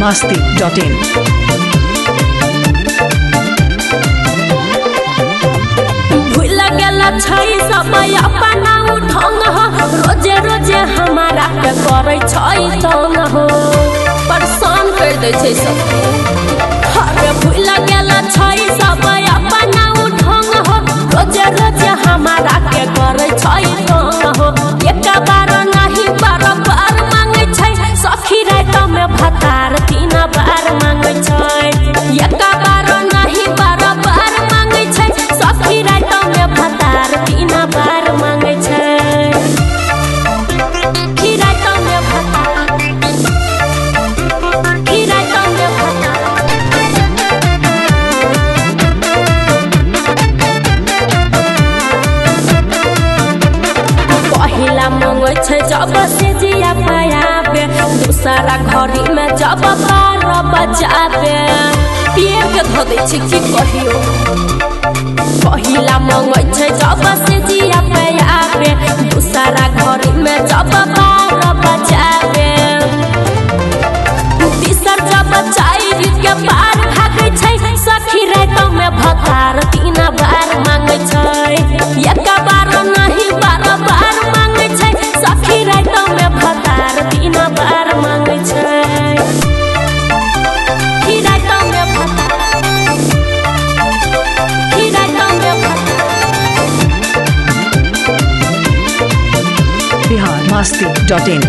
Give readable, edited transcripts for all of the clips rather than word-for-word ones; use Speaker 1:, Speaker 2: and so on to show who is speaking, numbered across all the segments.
Speaker 1: biharmasti.in
Speaker 2: छै सब अपना उठंग हो रोजे रोजे हमारा के करे छै तंग हो परेशान कर दे छै सब हरे भूल गेल छै सब अपना उठंग हो रोजे रोजे हमारा के करे छै तंग हो एक बार नहीं बार बार मांगे छै सखी रात में भतार 3 बार मांगे छै एक बार नहीं बार बार मांगे छै सखी रात में भतार 3 बार मांगे छै खीरात में भतार खीरात में भतार पहिला मांगे छै जब से जिया पायाबे दूसरा घड़ी में जब 12 बजाबे पिए के धो दे छी की कहियो पहिला मांगे छै जब से जिया पायाबे दूसरा घड़ी में जब 12 बजाबे तीसर जब चाय के पार भागे छै सखी रात में भतार 3 बार मांगे छै एक बार नहीं बार बार मांगे छै सखी रात में भतार 3 बार मांगे छै की रात में भतार की रात में भतार
Speaker 1: biharmasti.in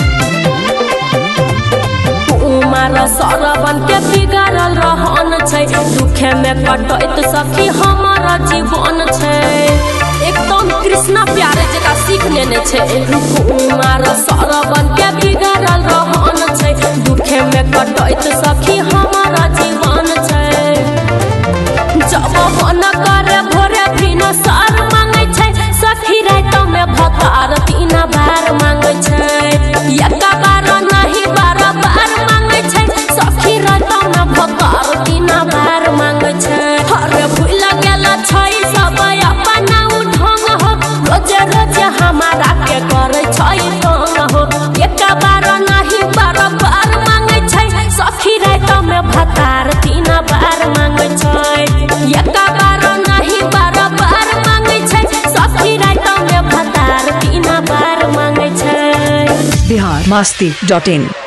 Speaker 2: उमर सरवन के बिगड़ल रहन छै दुखे में कटैत सखी हमर जीवन छै एकदम कृष्णा प्यारे जका सीख लेने छै उमर सरवन के बिगड़ल रहन छै दुखे में कटैत सखी हमर जीवन छै जब मन करे भोरे फिन सर मांगे छै सखी रात में भतार 3 बार मांगे छै एक बार नहीं बार बार मांगे छै सखी रात में भतार 3 बार मांगे छै हरे भूल गेल छै सब अपना उठंग हो रोजे रोजे हमारा के करे छै तंग हो एक बार नहीं बार बार मांगे छै सखी रात में भतार 3 बार मांगे छै एक बार नहीं बार बार मांगे छै सखी रात में भतार 3 बार मांगे छै
Speaker 1: biharmasti.in